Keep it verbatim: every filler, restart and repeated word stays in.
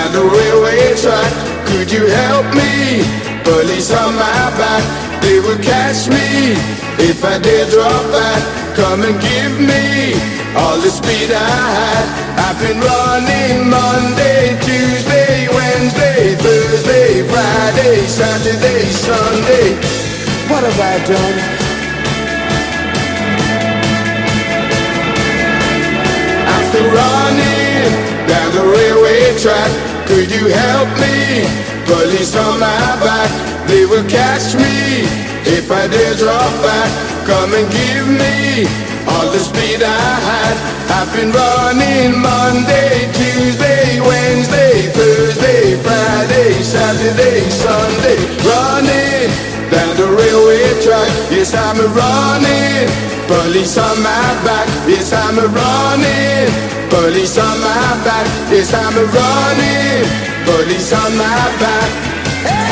down the railway track. Could you help me? Police on my back, they will catch me if I dare drop back. Come and give me all the speed I had. I've been running Monday, Tuesday, Wednesday, Thursday, Friday, Saturday, Sunday. What have I done? I'm still running down the railway track. Could you help me? Police on my back, they will catch me if I dare drop back. Come and give me all the speed I had. I've been running Monday, Tuesday, Wednesday, Thursday, Friday, Saturday, Sunday. Running down the railway track. Yes, I'm a running. Police on my back. Yes, I'm a running. Police on my back. Yes, I'm a running. Police on my back. Hey!